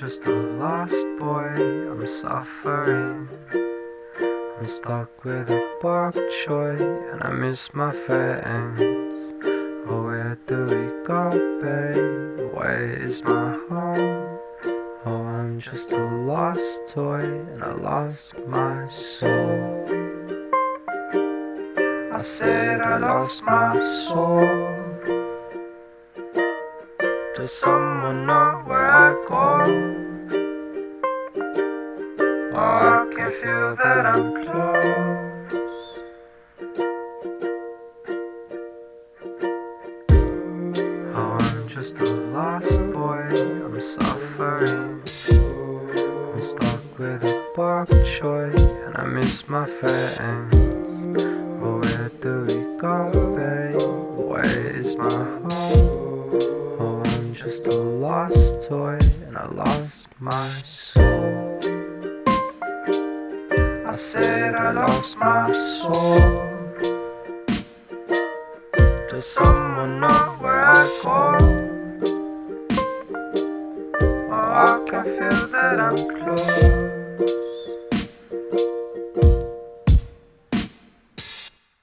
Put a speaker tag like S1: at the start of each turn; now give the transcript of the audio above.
S1: just a lost boy, I'm suffering. I'm stuck with a bok choy, and I miss my friends. Oh, where do we go, babe? Where is my home? Oh, I'm just a lost toy, and I lost my soul. I said I lost my soul. Does someone know where I go? Oh, I can feel that I'm close. Oh, I'm just a lost boy, I'm suffering. I'm stuck with a bok choy, and I miss my friends. Oh, where do we go, babe? Where is my home? Oh, I'm just a lost toy, and I lost my soul. I said I lost my soul. Does someone know where I go? Oh, I can feel that I'm close.